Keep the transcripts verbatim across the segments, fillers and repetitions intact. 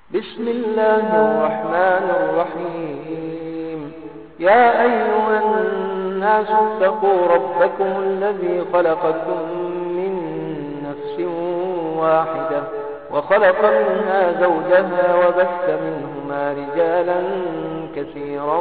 بسم الله الرحمن الرحيم. يا أيها الناس اتقوا ربكم الذي خلقكم من نفس واحدة وخلق منها زوجها وبث منهما رجالا كثيرا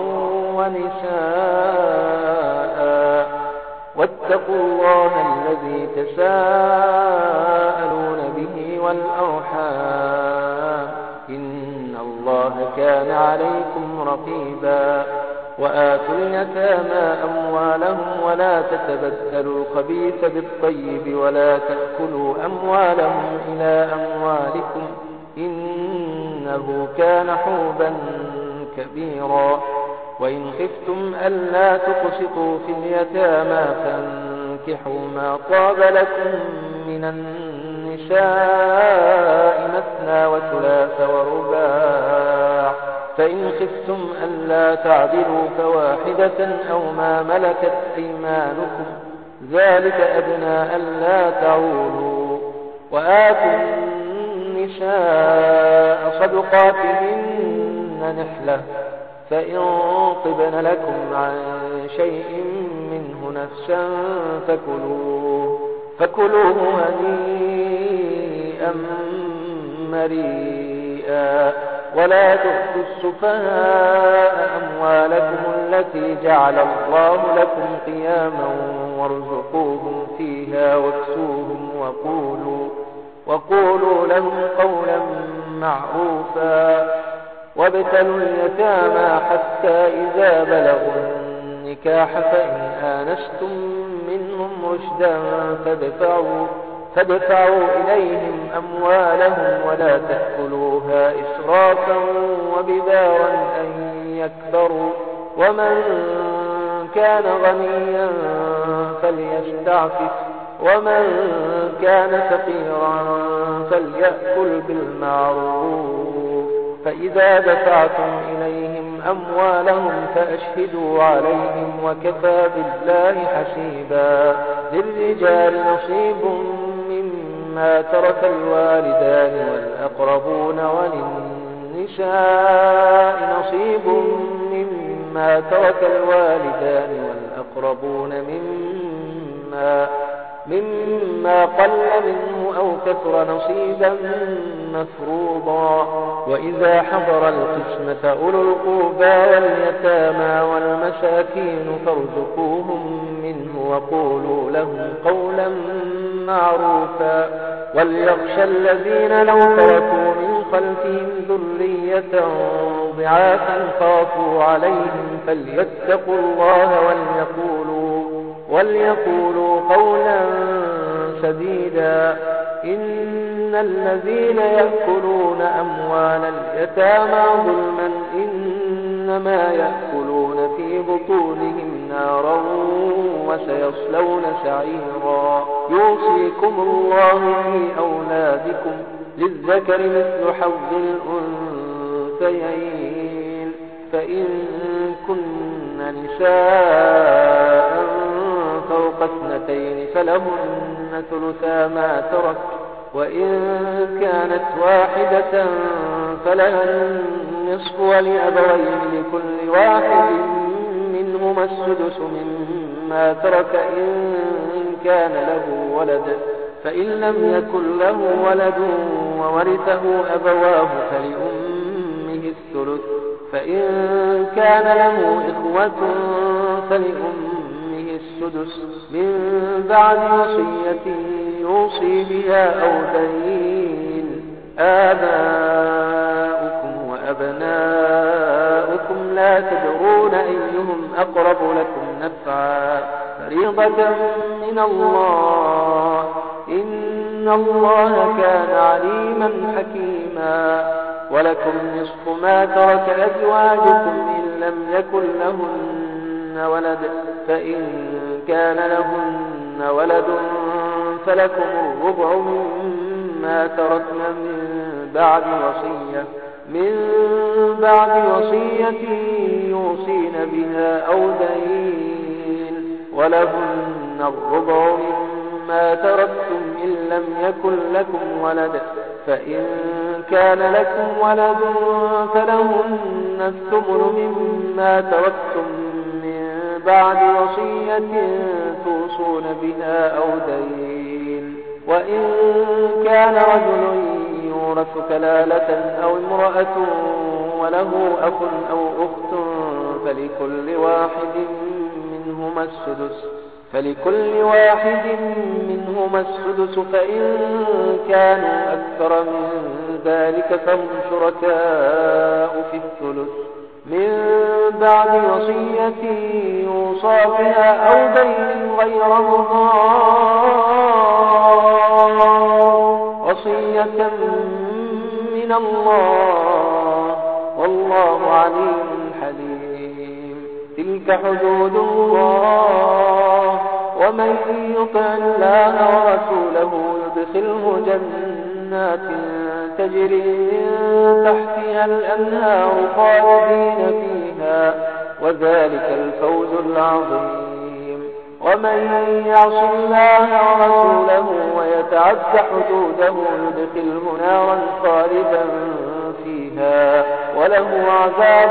ونساء واتقوا الله الذي تساءلون به والأرحام إن الله كان عليكم رقيبا. وآتوا اليتامى أموالهم ولا تتبدلوا الخبيث بالطيب ولا تأكلوا أموالهم إلى أموالكم إنه كان حوبا كبيرا. وإن خفتم ألا تقسطوا في اليتامى فانكحوا ما طاب لكم من النساء مثنى وثلاث ورباع، فإن خفتم ألا تعدلوا فواحدة أو ما ملكت أيمانكم ذلك أدنى ألا تعولوا. وآتوا النساء صدقاتهن نحلة، فإن طبن لكم عن شيء منه نفسا فكلوه فكلوه هنيئا مريئا. ولا تؤتوا السفهاء أموالكم التي جعل الله لكم قياما وارزقوهم فيها واكسوهم وقولوا, وقولوا لهم قولا معروفا. وابتلوا اليتامى حتى إذا بلغوا النكاح فإن آنستم منهم رشدا فادفعوا, فادفعوا إليهم أموالهم ولا تأكلوها إسرافا وبدارا أن يكبروا. ومن كان غنيا فليستعفف ومن كان فقيرا فليأكل بالمعروف. فإذا دفعتم إليهم أموالهم فأشهدوا عليهم وكفى بالله حسيبا. للرجال نصيب مما ترك الوالدان والأقربون وللنساء نصيب مما ترك الوالدان والأقربون مما مما قل منه أو كثر نصيبا مفروضا. وإذا حضر القسمة أولو القربى واليتامى والمساكين فارزقوهم منه وقولوا لهم قولا معروفا. وليخشى الذين لو تركوا من خلفهم ذرية ضعافا خافوا عليهم فليتقوا الله وليقولوا وليقولوا قولا سديدا. إن الذين يأكلون أموال اليتامى ظلما إنما يأكلون في بطونهم نارا وسيصلون سعيرا. يوصيكم الله في أولادكم للذكر مثل حظ الأنثيين، فإن كن نساء فوق اثنتين فلهن ثلثا ما ترك، وإن كانت واحدة فلها النصف ولأبويه لكل واحد منهما السدس مما ترك إن كان له ولد. فإن لم يكن له ولد وورثه أبواه فلأمه الثلث، فإن كان له إخوة فلأمه السدس من بعد وصية يوصي بها أو دين. آباؤكم وأبناؤكم لا تدرون أيهم أقرب لكم نفعا فريضة من الله إن الله كان عليما حكيما. ولكم نصف ما ترك أزواجكم إن لم يكن لهن ولد، فإن كان لهن ولد فلكم الربع مما تركن من بعد وصية من بعد وصية يوصين بها أو دين. ولهن الربع مما تركتم إن لم يكن لكم ولد، فإن كان لكم ولد فلهن الثمن مما تركتم من بعد وصية توصون بها أو دين. وإن كان رجل يورث كلالة أو امرأة وله أخ أو أخت فلكل واحد منهما السدس فلكل واحد منهما السدس فإن كانوا أكثر من ذلك فهم شركاء في الثلث من بعد وصية يوصى بها أو دين غير مضار وصية من الله والله عليم حليم. تلك حدود الله ومن يطع الله ورسوله يدخله جنات تجري من تحتها الأنهار خالدين فيها وذلك الفوز العظيم. ومن يعص الله ورسوله ويتعد حدوده يدخله نارا خالدا فيها وله عذاب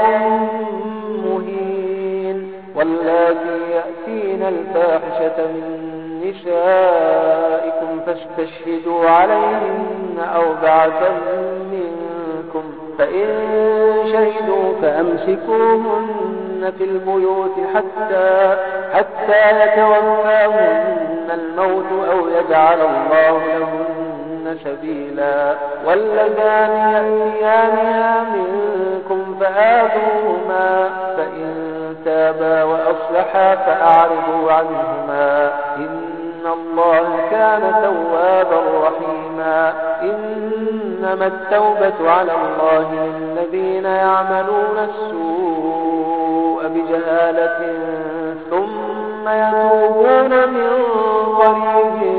مهين. واللاتي يأتين الفاحشة من نسائكم فاستشهدوا عليهن أربعة منكم فإن شهدوا فأمسكوهن في البيوت حتى حتى يتوفاهن الموت أو يجعل الله لهن سبيلا. واللذان يأتيانها منكم فآذوهما فإن تابا وأصلحا فأعرضوا عنهما إن الله كان توابا رحيما. إنما التوبة على الله للذين يعملون السوء بجهالة ثم يتوبون من قريب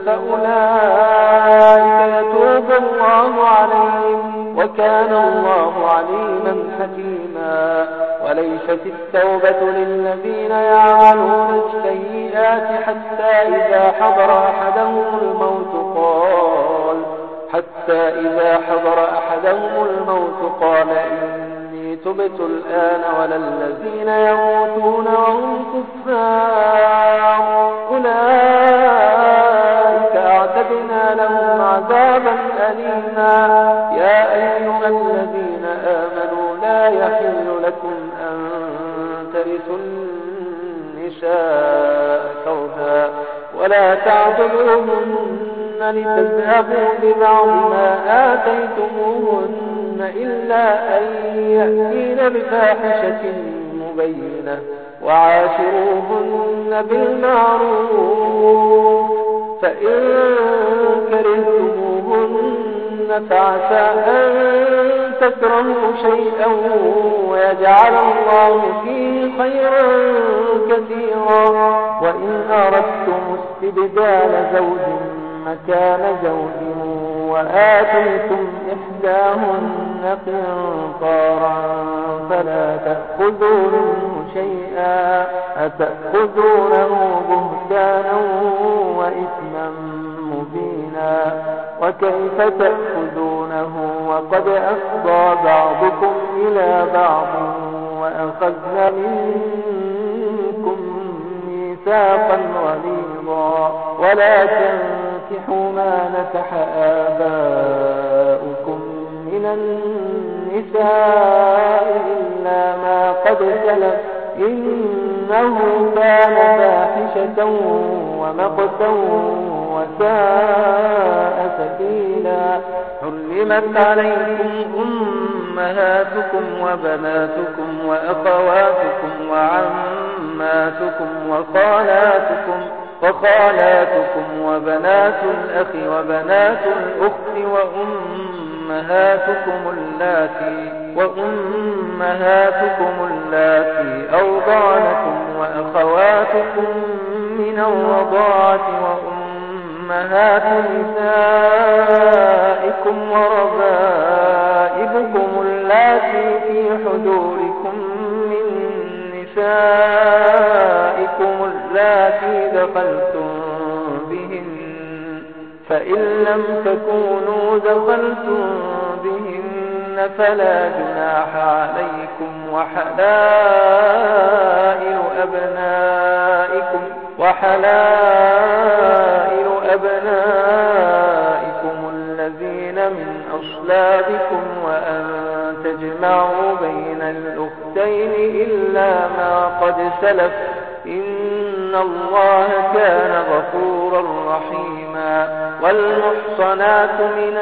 فأولئك يتوب الله عليهم وكان الله عليما حكيما. وليست التوبة للذين يعملون السيئات حتى إذا حضر أحدهم الموت قال حتى إذا حضر أحدهم الموت قال إني تبت الآن ولا الذين يموتون وهم كفار أولئك أعتدنا لهم عذابا أليما. يا أيها الذين آمنوا لا يحل لكم أن ترثوا النساء كرها ولا تعضلوهن لتذهبوا ببعض ما آتيتموهن إلا أن يأتين بفاحشة مبينة وعاشروهن بالمعروف فإن كرهتموهن فعسى أن تكرهوا شيئا ويجعل الله فيه خيرا كثيرا. وإن أردتم استبدال زوج مكان زوج وآتيتم إحداهن قنطارا فلا تأخذوا منه شيئا أتأخذونه بهتانا وإثما مبينا. وكيف تأخذونه وقد أفضى بعضكم إلى بعض وأخذن منكم ميثاقا غليظا. ولا تنكحوا ما نكح آباؤكم من النساء إلا ما قد سلف إنه كان فاحشة ومقتا وساء سبيلا. حرمت عليكم أمهاتكم وبناتكم وأخواتكم وعماتكم وخالاتكم وخالاتكم وبنات الأخ وبنات الأخت وأمهاتكم اللاتي وأمهاتكم اللاتي أرضعنكم وأخواتكم من الرضاعة وأمهات نسائكم وربائبكم اللاتي في حجوركم من نسائكم اللاتي دخلتم بهن فإن لم تكونوا دخلتم فلا جناح عليكم وحلائل أبنائكم وحلائل أبنائكم الذين من أصلابكم وأن تجمعوا بين الأختين إلا ما قد سلف إن الله كان غفورا رحيما. والمحصنات من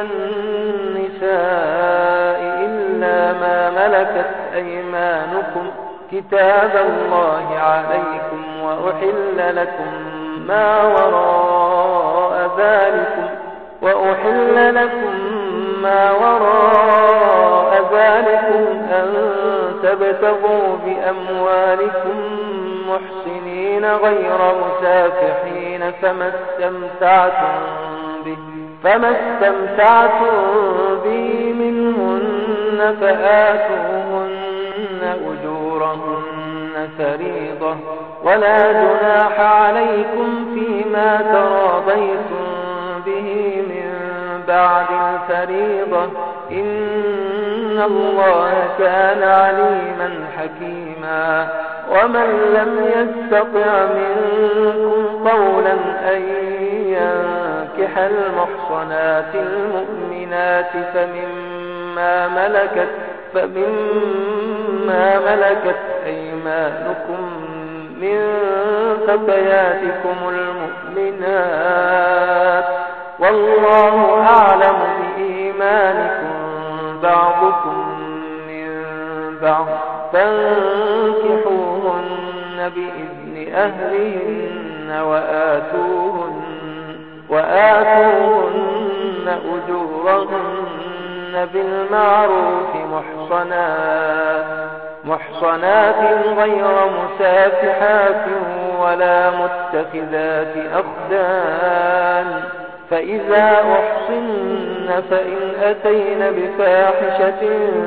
النساء إلا ما ملكت أيمانكم كتاب الله عليكم وأحل لكم ما وراء ذلكم وأحل لكم ما وراء ذلكم أن تبتغوا بأموالكم محسنين غير مسافحين فما استمتعتم به فما استمتعتم به منهن فآتوهن أجورهن فريضة ولا جناح عليكم فيما تراضيتم به من بعد الفريضة إن الله كان عليما حكيما. ومن لم يستطع منكم قولا أن ينكح المحصنات المؤمنات فمما ملكت فمما ملكت أيمانكم من فتياتكم المؤمنات والله أعلم بإيمانكم بعضكم من بعض فانكحوهن بإذن أهلهن وآتوهن, وآتوهن أجورهن بالمعروف محصنات, محصنات غير مسافحات ولا متخذات أخدان فإذا أحصن فإن أتين بفاحشة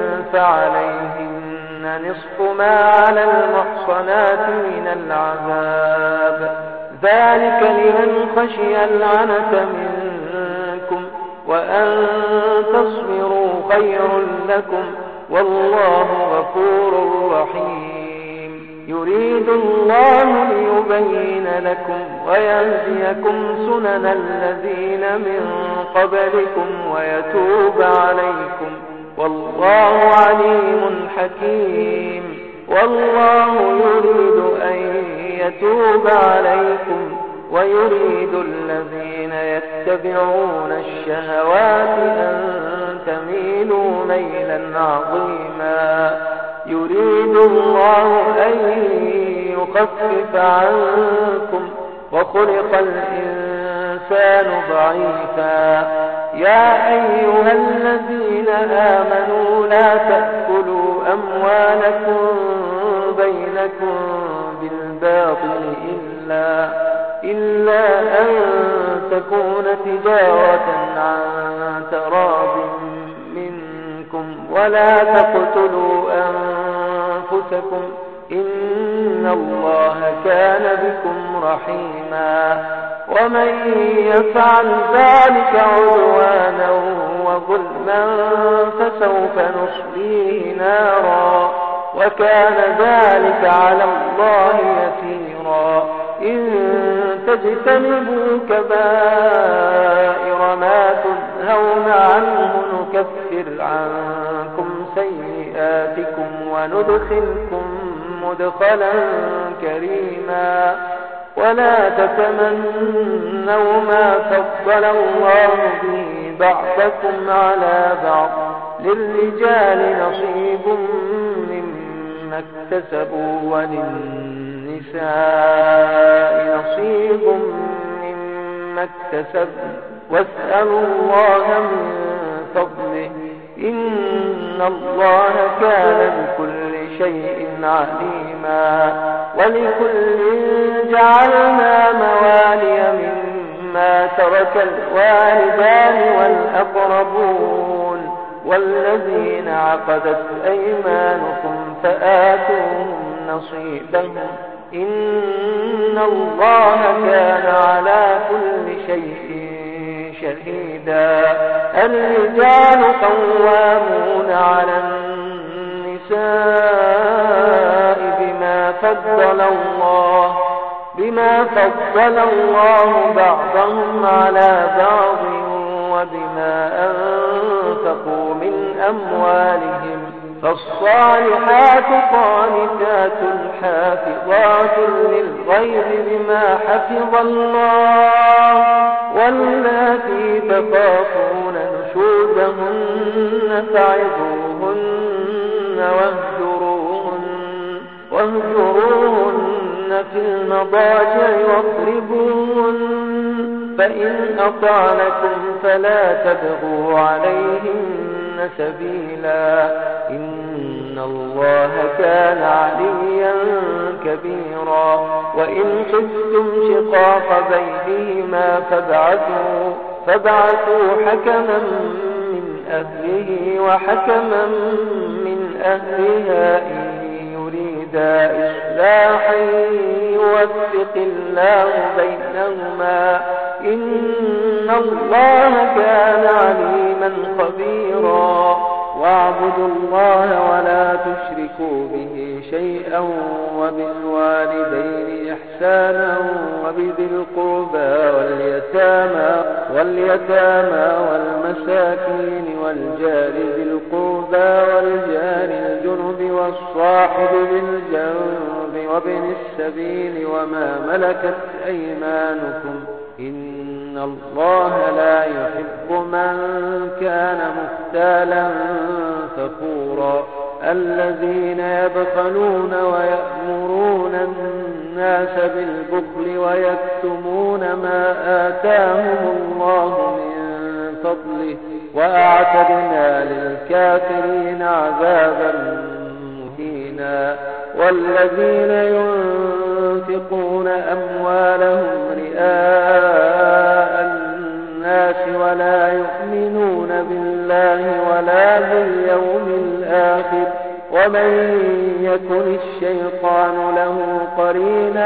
فعليهن نصف ما على المحصنات من العذاب ذلك لمن خشي العنة منكم وأن تصبروا خير لكم والله غفور رحيم. يريد الله ليبين لكم ويهديكم سنن الذين من قبلكم ويتوب عليكم والله عليم حكيم. والله يريد أن يتوب عليكم ويريد الذين يتبعون الشهوات أن تميلوا ميلا عظيما. يريد الله أن يخفف عنكم وخلق الإنسان ضعيفا. يا أيها الذين آمنوا لا تأكلوا أموالكم بينكم بالباطل إلا, إلا أن تكون تجارة عن تراض منكم ولا تقتلوا أنفسكم إن الله كان بكم رحيما. ومن يفعل ذلك عدوانا وظلما فسوف نصليه نارا وكان ذلك على الله يسيرا. إن تجتنبوا كبائر ما تنهون عنه نكفر عنكم سيئاتكم وندخلكم مدخلا كريما. ولا تتمنوا ما فضل الله به بعضكم على بعض للرجال نصيب مما اكتسبوا وللنساء نصيب مما اكتسبوا واسألوا الله من فضله إن الله كان بكل شيء عليما. ولكل جعلنا موالي مما ترك الوالدان والأقربون والذين عقدت أيمانكم فآتوهم نصيبهم إن الله كان على كل شيء شهيدا. الرجال قوامون على النساء بما فضل الله بما فضل الله بعضهم على بعض وبما أنفقوا من أموالهم. فالصالحات قانتات حافظات للغيب بما حفظ الله. واللاتي تخافون نشوزهن فعظوهن واهجروهن, واهجروهن في المضاجع واضربوهن. فإن أطعنكم فلا تبغوا عليهن سبيلا إن الله كان عليا كبيرا. وإن خفتم شقاق بينهما فابعثوا, فابعثوا حكما من أهله وحكما من أهلها إن يريدا إصلاحا يوفق الله بينهما إن الله كان عليما خبيرا. واعبدوا الله ولا تشركوا به شيئا وبالوالدين إحسانا وبذي القربى واليتامى, واليتامى والمساكين والجار ذي القربى والجار الجنب والصاحب بالجنب وابن السبيل وما ملكت أيمانكم إن الله لا يحب من كان مختالا فخورا. الذين يبخلون ويأمرون الناس بالبخل ويكتمون ما آتاهم الله من فضله وأعتدنا للكافرين عذابا مهينا. والذين ينفقون أموالهم رئاء الناس ولا يؤمنون بالله ولا باليوم الآخر ومن يكن الشيطان له قرينا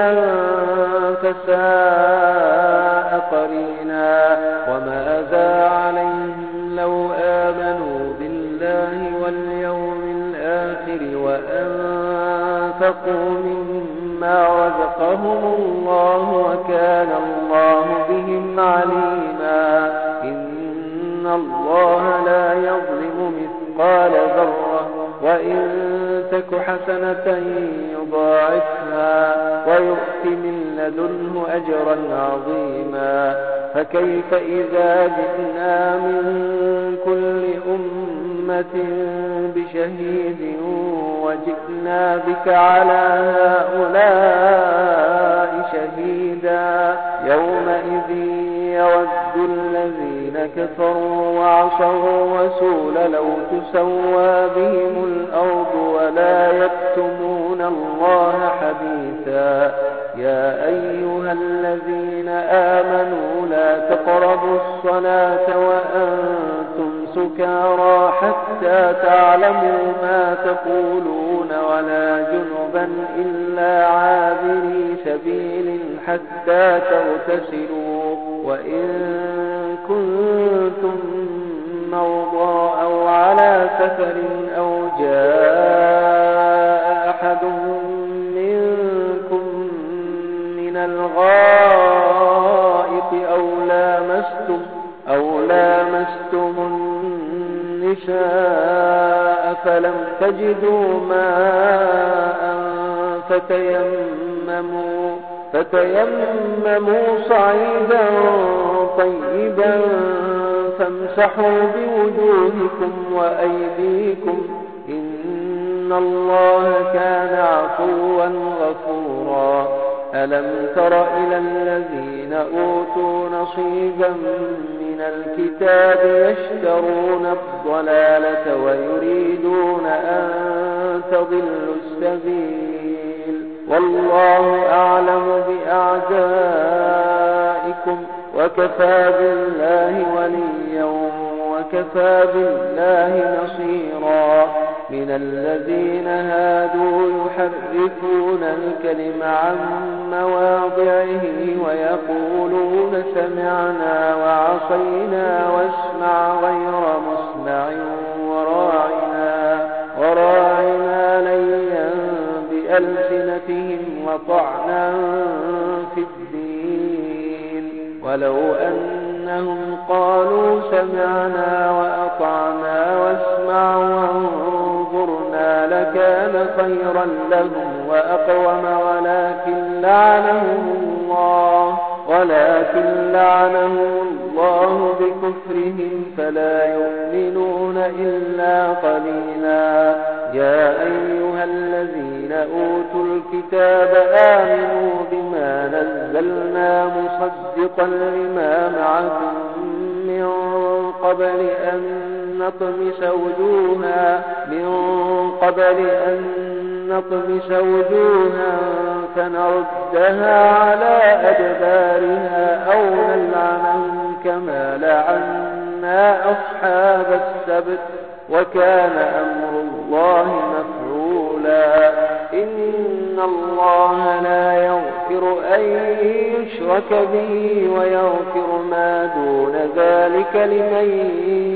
فساء قرينا. وماذا عليهم لو آمنوا بالله واليوم الآخر وأنفقوا مما رزقهم الله وكان الله بهم عليما. إن الله لا يظلم مثقال ذرة وإن تك حسنة يضاعفها ويؤت من لدنه أجرا عظيما. فكيف إذا جئنا من كل أمة بشهيد وجئنا بك على هؤلاء شهيدا. يومئذ يود الذين كفروا وعصوا الرسول لو تسوى بهم الأرض ولا يكتمون الله حديثا. يا أيها الذين آمنوا لا تقربوا الصلاة وأنتم سكارى حتى تعلموا ما تقولون ولا جنبا إلا عابري سبيل حتى تغتسلوا. وإن كنتم مرضى أو على سفر أو جاء أحد منكم من الغائط أو لامستم, أو لامستم النساء فلم تجدوا ماء فتيمموا, فتيمموا صعيدا طيبا فامسحوا بوجوهكم وأيديكم إن الله كان عفوا غفورا. ألم تر إلى الذين أوتوا نصيبا من الكتاب يشترون الضلالة ويريدون أن تضلوا السبيل والله أعلم بأعدائكم وكفى بالله وليا وكفى بالله نصيرا. من الذين هادوا يحرفون الكلم عن مواضعه ويقولون سمعنا وعصينا واسمع غير مسمع وراعنا, وراعنا ليا بألسنتهم وطعنا في الدين. ولو أنهم قالوا سمعنا وأطعنا واسمع وانظرنا لكان خيرا لهم وأقوم ولكن لعنهم الله ولكن لعنهم الله بكفرهم فلا يؤمنون إلا قليلا. يا أيها الذين أوتوا الكتاب آمنوا بما نزلنا مصدقا لما معكم من قبل أن نطمس وجوها من قبل أن نطمس وجوها فنردها على أدبارها أو نلعنهم كما لعنا أصحاب السبت وكان أمر الله مفعولا. إن الله لا يغفر أن يشرك به ويغفر ما دون ذلك لمن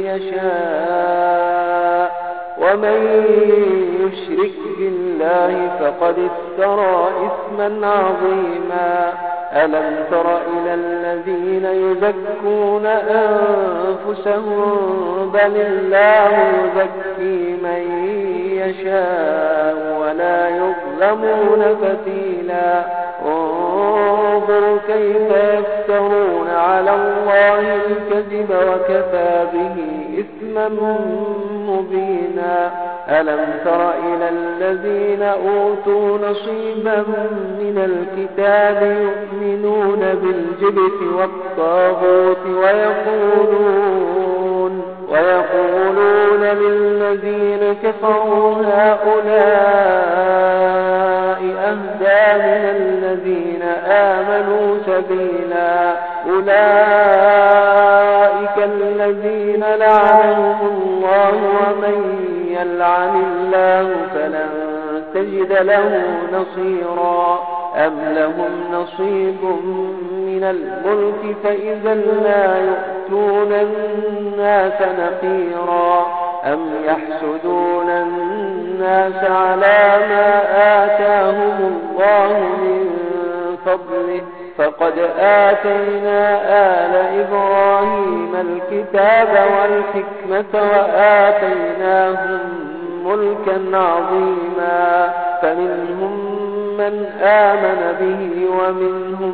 يشاء ومن يشرك بالله فقد افترى إثما عظيما. ألم تر إلى الذين يزكون أنفسهم بل الله يزكي من يشاء ولا يظلمون فتيلا. انظر كيف يفترون على الله الكذب وكفى به إثما مبينا. ألم تر إلى الذين أوتوا نصيبا من الكتاب يؤمنون بالجبت والطاغوت ويقولون, ويقولون للذين كفروا هؤلاء أهدى من الذين آمنوا سبيلا. أولئك الذين لعنهم الله ومن يلعن الله فلن تجد له نصيرا. أم لهم نصيب من الملك فإذا لا يؤتون الناس نقيرا. أم يحسدون الناس على ما آتاهم الله من فضله فقد آتينا آل إبراهيم الكتاب والحكمة وآتيناهم ملكا عظيما. فمنهم من آمن به ومنهم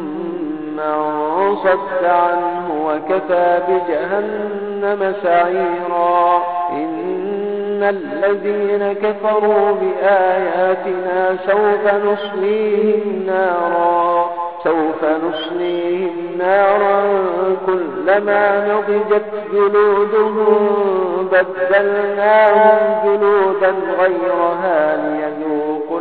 من صد عنه وكفى بجهنم سعيرا. إن الذين كفروا بآياتنا سوف نصليهم نارا سوف نصليهم نارا كلما نضجت جلودهم بدلناهم جلودا غيرها ليذوقوا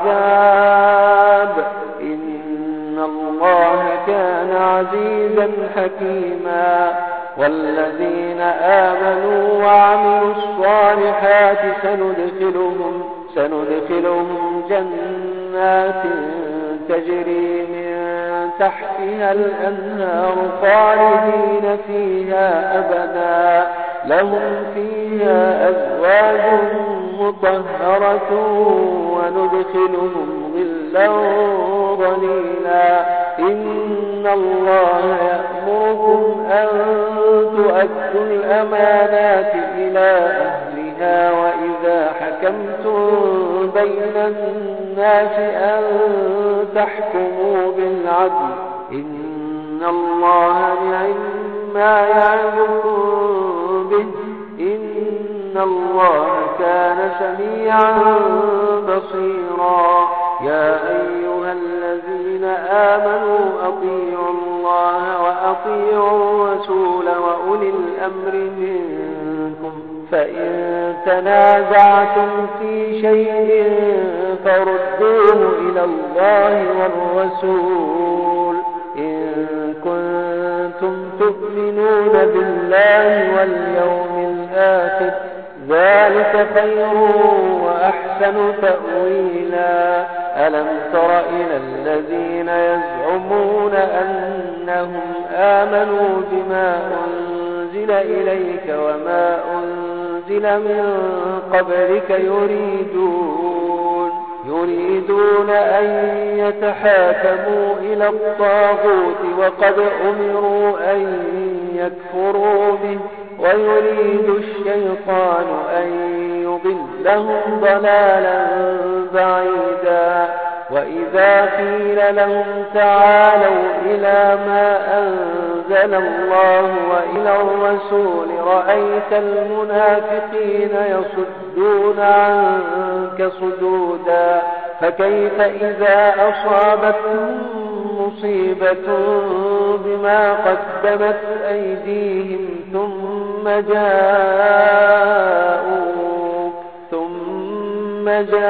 العذاب. إن الله كان عزيزا حكيما. والذين آمنوا وعملوا الصالحات سندخلهم, سندخلهم جنات تجري من تحتها الأنهار خالدين فيها أبدا لهم فيها أزواج مطهرة وندخلهم ظلا ظليلا. إن الله يأمركم أن تؤدوا الأمانات إلى أهلها وإذا حكمتم بين الناس أن تحكموا بالعدل. إن الله نعم يعظكم به. إن الله كان سميعا بصيرا. يا أيها الذين آمنوا أطيعوا الله وأطيعوا الرسول وأولي الأمر منكم. فإن تنازعتم في شيء فردوه إلى الله والرسول إن كنتم تؤمنون بالله واليوم الآخر ذلك خير وأحسن تأويلا. ألم تر إلى الذين يزعمون أنهم آمنوا بما أنزل إليك وما أنزل من قبلك يريدون يريدون أن يتحاكموا إلى الطاغوت وقد أمروا أن يكفروا به ويريد الشيطان أن يضلهم ضلالا بعيدا. وإذا قيل لهم تعالوا إلى ما أنزل الله وإلى الرسول رأيت المنافقين يصدون عنك صدودا. فكيف إذا أصابتهم مصيبة بما قدمت أيديهم ثم جاءوك ثم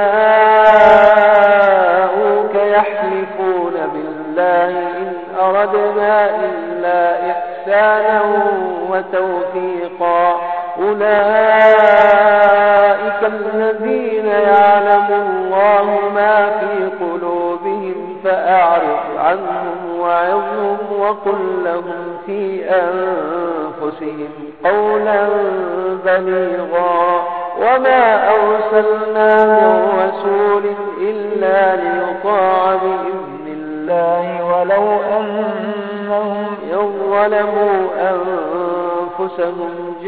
جاءوك يحلفون بالله إن أردنا إلا إحسانا وتوفيقا. أولئك الذين يعلم الله ما في قلوبهم فأعرض عنهم وعظهم وقل لهم في أنفسهم قولا بليغا. وما أرسلنا من رسول إلا ليطاع بإذن الله ولو أنهم يظلموا أنفسهم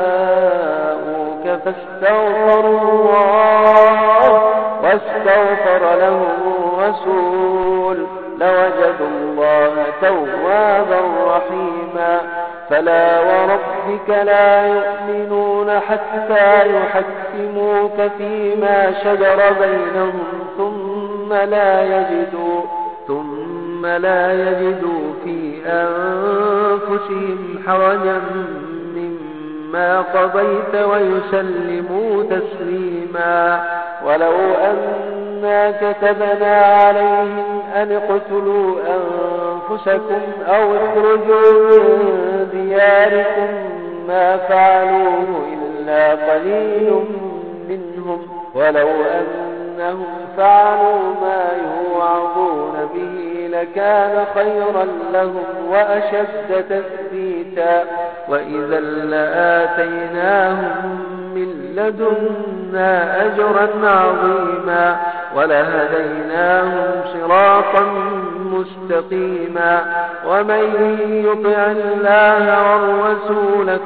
جاءوك فاستغفروا الله واستغفر لهم الرسول لوجدوا الله توابا رحيما. فلا وربك لا يؤمنون حتى يحكموك فيما شجر بينهم ثم لا يجدوا ثم لا يجدوا في أنفسهم حرجا مما قضيت ويسلموا تسليما. ولو أنا كتبنا عليهم أن اقتلوا أنفسكم أو اخرجوا من دياركم ما فعلوه إلا قليل منهم ولو أنهم فعلوا ما يوعظون به لكان خيرا لهم وأشد تثبيتا. وإذا لآتيناهم من لدنا أجرا عظيما ولهديناهم صراطا مستقيما. ومن يطع الله والرسول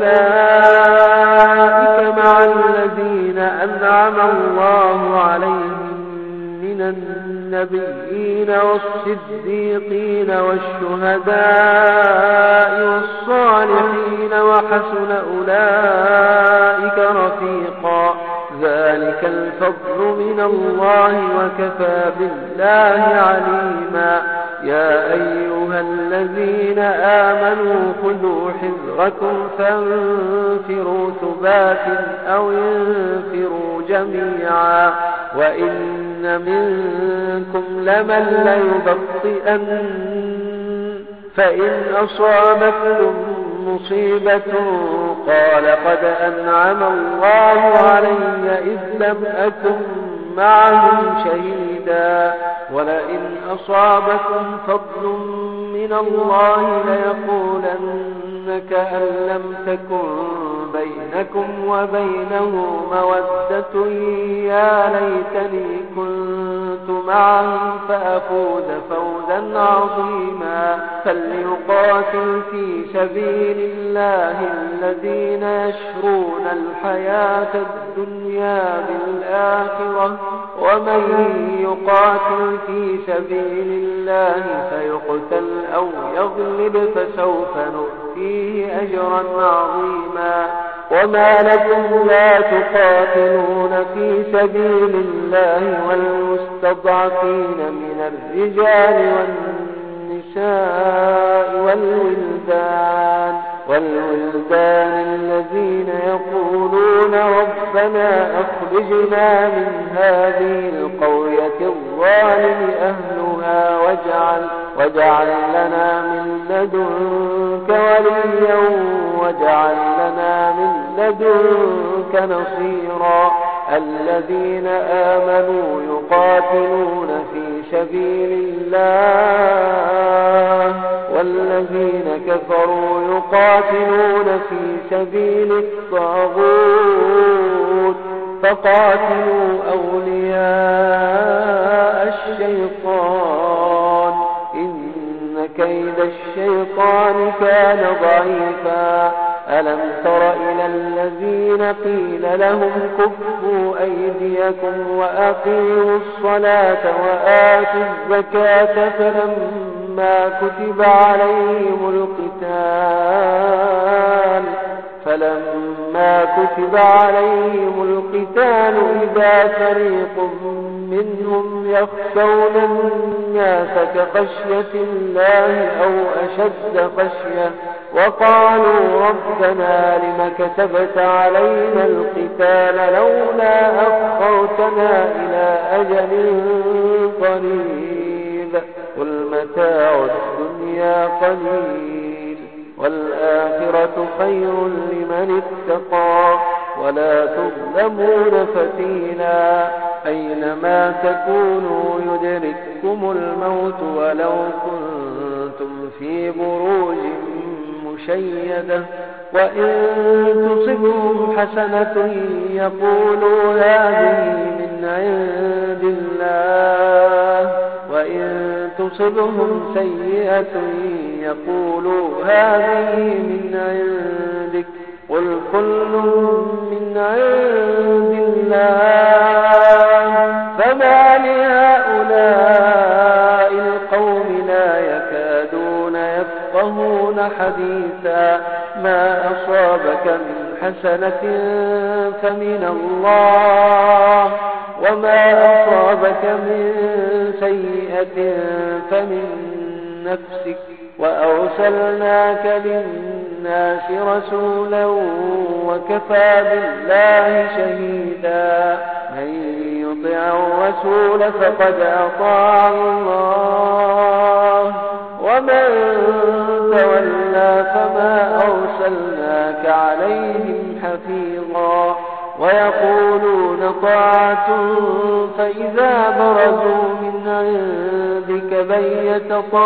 فأولئك مع الذين أنعم الله عليهم من النبيين والصديقين والشهداء والصالحين وحسن أولئك رفيقا. ذلك الفضل من الله وكفى بالله عليما. يا أيها الذين آمنوا خذوا حذركم فانفروا ثبات أو انفروا جميعا. وإن منكم لمن ليبطئن فإن أصابتكم مصيبة قال قد أنعم الله علي إذ لم أكن معهم شهيدا. ولئن أصابكم فضل من الله ليقولن كأن لم تكن بينكم وبينه مودة يا ليتني كنت معهم فأفوز فوزا عظيما. فليقاتل في سبيل الله الذين يشرون الحياة الدنيا بالآخرة ومن يقاتل في سبيل الله فيقتل أو يغلب فسوف نؤتيه أجرا عظيما. وما لكم لا تقاتلون في سبيل الله والمستضعفين من الرجال والنساء والولدان والولدان الذين يقولون ربنا أخرجنا من هذه القرية الظالم أهلها واجعل, واجعل لنا من لدنك وليا واجعل لنا من لدنك نصيرا الذين آمنوا يقاتلون في سبيل الله والذين كفروا يقاتلون في سبيل الطاغوت فقاتلوا أولياء الشيطان إن كيد الشيطان كان ضعيفا ألم تر إلى الذين قيل لهم كفوا أيديكم وأقيموا الصلاة وآتوا الزكاة فلما كتب عليهم القتال فلما كتب عليهم القتال إذا فريق منهم يخشون الناس كخشية الله أو أشد خشية وقالوا ربنا لم كتبت علينا القتال لولا أخرتنا إلى أجل قريب قل متاع الدنيا قليل والآخرة خير لمن اتقى ولا تظلمون فتيلا أينما تكونوا يدرككم الموت ولو كنتم في بروج مشيدة وإن تصبهم حسنة يقولوا هذه من عند الله وإن تصبهم سيئة يقولوا هذه من عندك قل كل من عند الله فما لهؤلاء القوم لا يكادون يفقهون حديثا ما أصابك من حسنة فمن الله وما أصابك من سيئة فمن نفسك وأرسلناك للناس رسولا وكفى بالله شهيدا من يطع الرسول فقد أطاع الله ومن تولى فما أرسلناك عليهم حفيظا ويقولون طاعة فإذا برزوا من عندك بيت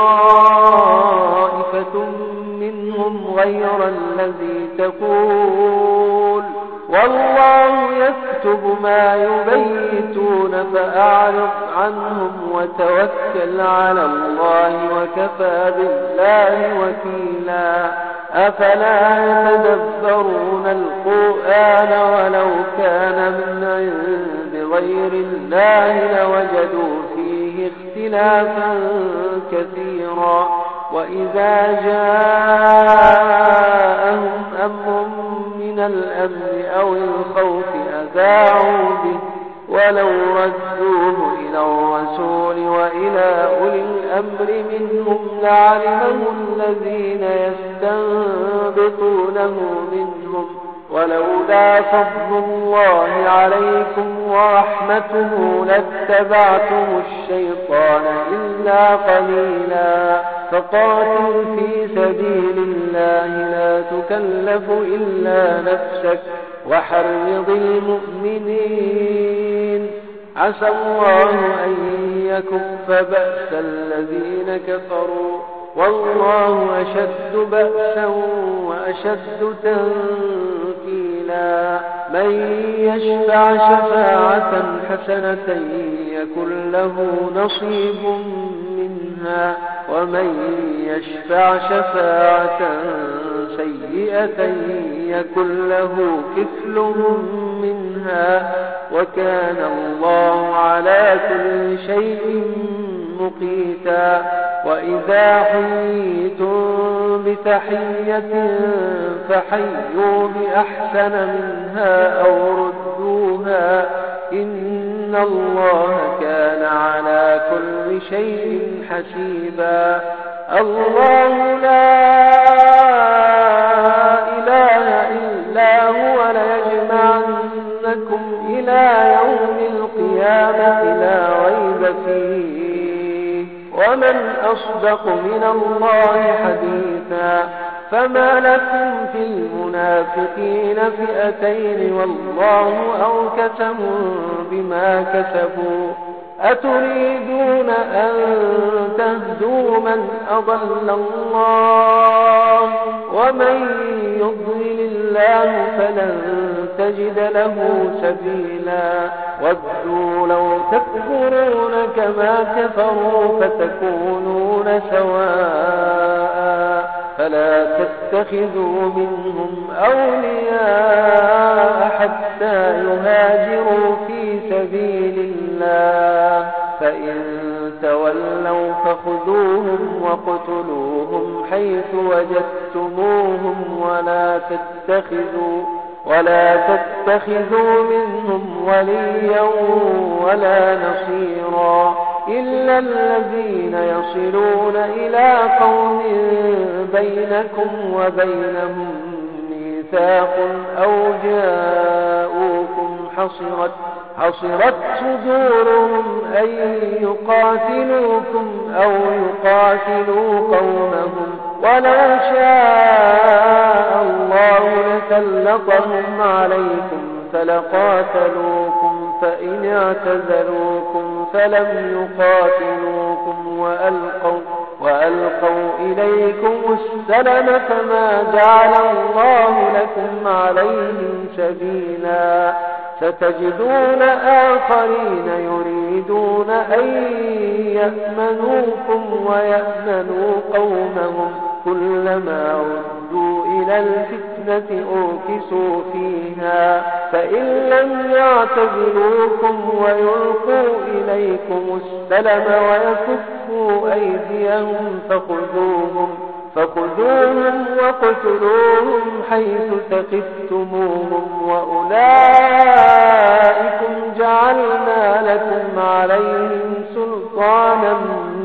طائفة منهم غير الذي تقول والله يكتب ما يبيتون فأعرض عنهم وتوكل على الله وكفى بالله وكيلا أفلا يتدبرون القرآن ولو كان من عند غير الله لوجدوا فيه اختلافا كثيرا وإذا جاءهم أمر من الأمن أو الخوف أذاعوا به ولو ردوه إلى الرسول وإلى أولي الأمر منهم لعلمه الذين يستنبطونه منهم ولولا فضل الله عليكم ورحمته لاتبعتم الشيطان إلا قليلا فقاتل في سبيل الله لا تكلف إلا نفسك وحرض المؤمنين عسى الله أن يكف بأس الذين كفروا والله أشد بأسا وأشد تنكيلا من يشفع شفاعة حسنة يكن له نصيب منها ومن يشفع شفاعة سيئة يكن له كفل منها وكان الله على كل شيء مقيتا وإذا حييتم بتحية فحيوا بأحسن منها أو ردوها إن الله كان على كل شيء حسيبا الله لا إله إلا هو ليجمعنكم إلى يوم القيامة لا ريب فيه ومن أصدق من الله حديثا فما لكم في المنافقين فئتين والله أركسهم بما كسبوا أتريدون أن تهدوا من أضل الله ومن يضلل الله فلن تجد له سبيلا ودوا لو تكفرون كما كفروا فتكونون سواء فلا تتخذوا منهم أولياء حتى يهاجروا في سبيل الله فإن تولوا فخذوهم وقتلوهم حيث وجدتموهم ولا تتخذوا ولا تتخذوا منهم وليا ولا نصيرا إلا الذين يصلون إلى قوم بينكم وبينهم ميثاق أو جاءوكم حصرت حصرت صدورهم أن يقاتلوكم أو يقاتلوا قومهم ولو شاء الله لسلطهم عليكم فلقاتلوكم فإن اعتزلوكم فلم يقاتلوكم وألقوا, وألقوا إليكم السلم فما جعل الله لكم عليهم سبيلا ستجدون آخرين يريدون أن يأمنوكم ويأمنوا قومهم كلما ردوا إلى الفتنة أركسوا فيها فإن لم يعتزلوكم ويلقوا إليكم السلم ويكفوا أيديهم فخذوهم فخذوهم وقتلوهم حيث ثقفتموهم وأولئكم جعلنا لكم عليهم سلطانا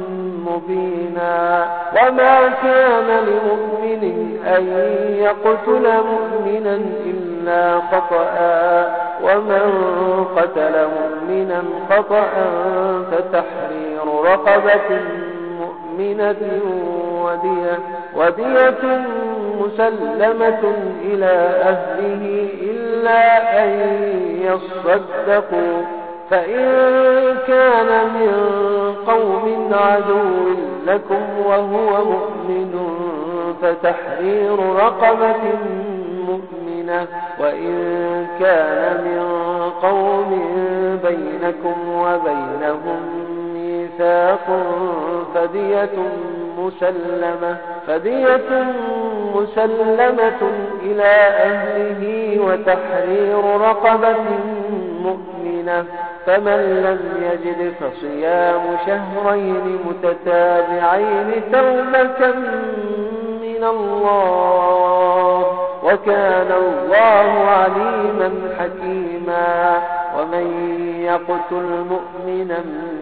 مبينا وما كان لمؤمن أن يقتل مؤمنا إلا خطأ ومن قتل مؤمنا خطأ فتحرير رقبة مؤمنة ودية, ودية مسلمة إلى أهله إلا أن يصدقوا فإن كان من قوم عدو لكم وهو مؤمن فتحرير رقبة مؤمنة وإن كان من قوم بينكم وبينهم ميثاق فدية مسلمة فدية مسلمة إلى أهله وتحرير رقبة مؤمنة فمن لم يجد فصيام شهرين متتابعين توبة من الله وكان الله عليما حكيما ومن يقتل مؤمنا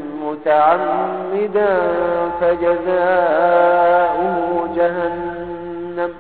متعمدا فجزاؤه جهنم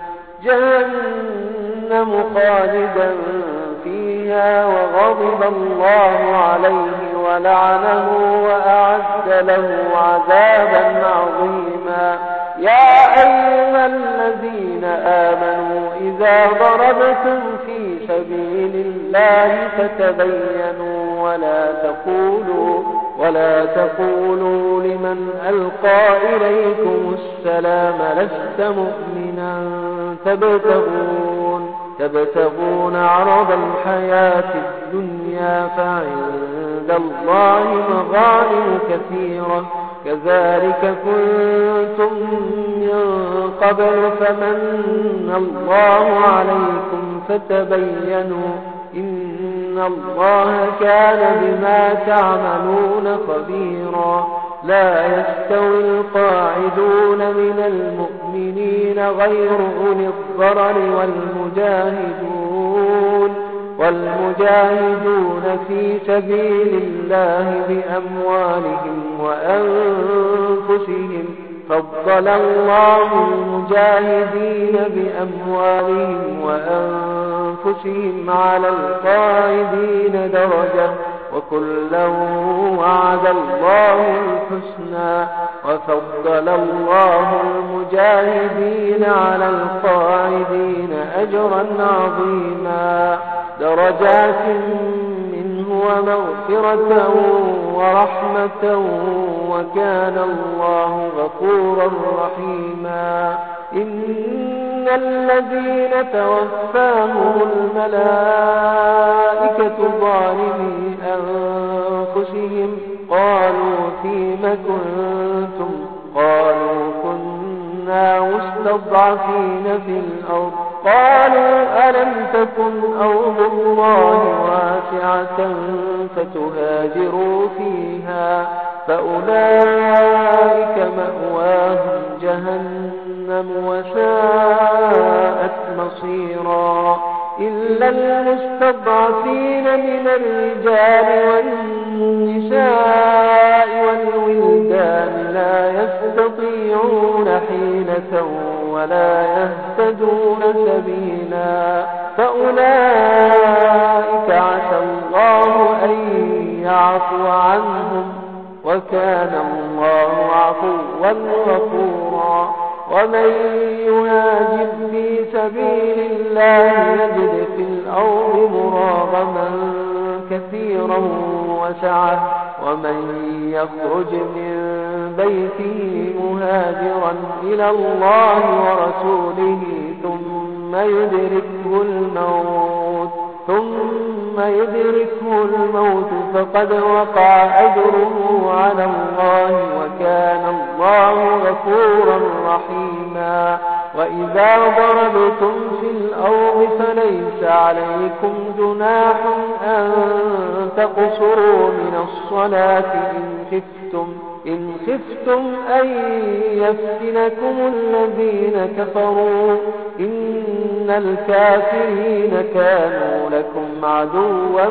جهنم خالدا فيها وغضب الله عليه ولعنه وأعد له عذابا عظيما يا أيها الذين آمنوا إذا ضربتم في سبيل الله فتبينوا ولا تقولوا ولا تقولوا لمن ألقى إليكم السلام لست مؤمنا تبتغون تبتغون عرض الحياة الدنيا فعند الله مغانم كثيرة كذلك كنتم من قبل فمن الله عليكم فتبينوا إن الله كان بما تعملون خبيرا لا يستوي القاعدون من المؤمنين غير أولي الضرر والمجاهدون والمجاهدون في سبيل الله بأموالهم وأنفسهم فضل الله المجاهدين بأموالهم وأنفسهم على القاعدين درجة وكلا وعد الله الحسنى وفضل الله المجاهدين على القاعدين أجرا عظيما درجات منه ومغفرة ورحمة وكان الله غفورا رحيما إن الذين توفاهم الملائكة ظالمي أنفسهم قالوا فيم كنتم قالوا كنا مستضعفين في الأرض قالوا ألم تكن أرض الله واسعة فتهاجروا فيها فأولئك مأواهم جهنم وساءت مصيرا إلا المستضعفين من الرجال والنساء والولدان لا يستطيعون حيلة ولا يهتدون سبيلا فأولئك عسى الله أن يعفو عنهم وكان الله عفوا غفورا ومن يهاجر في سبيل الله يجد في الأرض مراغما كثيرا وسعة ومن يخرج من بيته مهاجرا إلى الله ورسوله ثم يدركه الموت ثم يدركه الموت فقد وقع أجره على الله وكان الله غفورا رحيما وإذا ضربتم في الأرض فليس عليكم جناح أن تقصروا من الصلاة إن خفتم إن خفتم أن يفتنكم الذين كفروا إن الكافرين كانوا لكم عدوا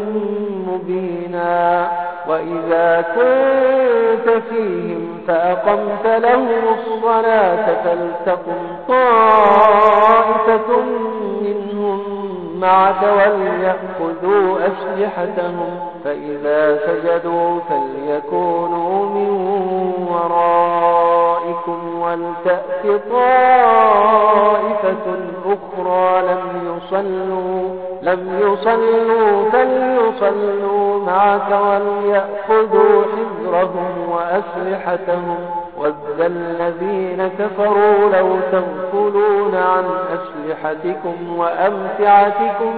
مبينا وإذا كنت فيهم فأقمت لهم الصلاة فلتقم طائفة منهم معك وليأخذوا أسلحتهم فإذا سجدوا فليكونوا من ورائكم ولتأت طائفة أخرى لم يصلوا لم يصلوا فليصلوا معك وليأخذوا حذرهم وأسلحتهم ود الذين كفروا لو تغفلون عن أسلحتكم وأمتعتكم